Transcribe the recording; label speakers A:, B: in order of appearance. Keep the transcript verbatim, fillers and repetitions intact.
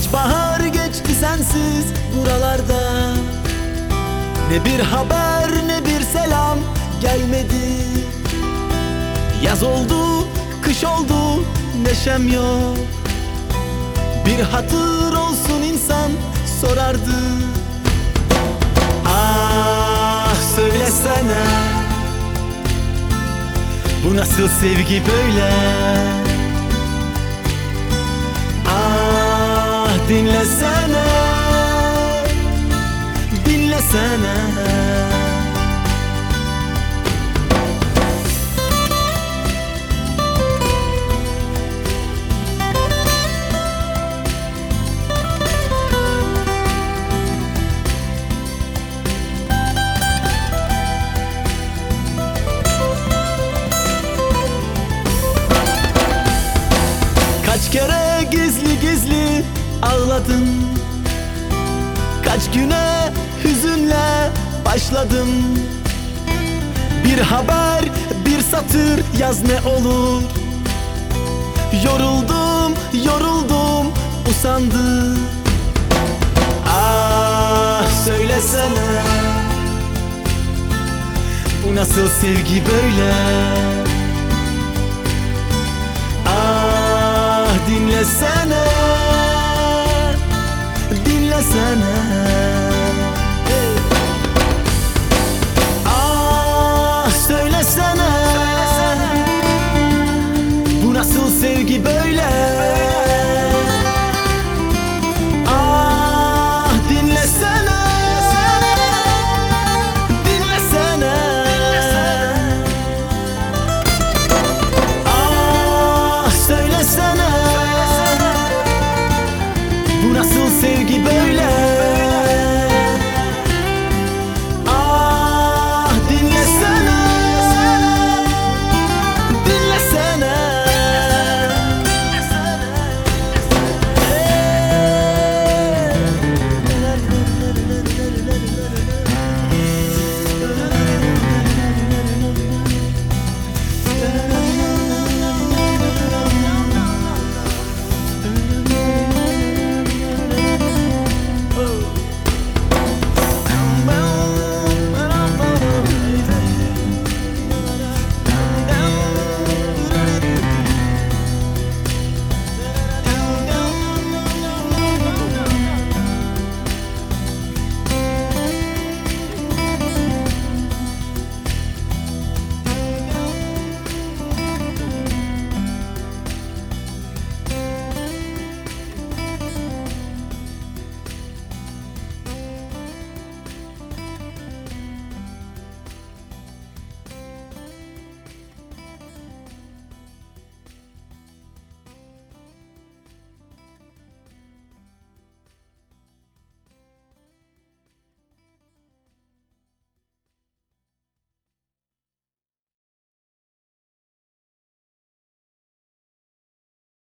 A: Kaç bahar geçti sensiz buralarda, ne bir haber ne bir selam gelmedi. Yaz oldu, kış oldu, neşem yok. Bir hatır olsun insan sorardı. Ah söylesene, bu nasıl sevgi böyle? Ah dinlesene, dinlesene. Kaç kere gizli gizli ağladım, kaç güne hüzünle başladım. Bir haber, bir satır yaz ne olur. Yoruldum, yoruldum, usandım. Ah söylesene, bu nasıl sevgi böyle? Dinlesene, dinlesene. Ah söylesene, bu nasıl sevgi böyle? Ah dinlesene, dinlesene. Ah söylesene, bu nasıl sevgi böyle?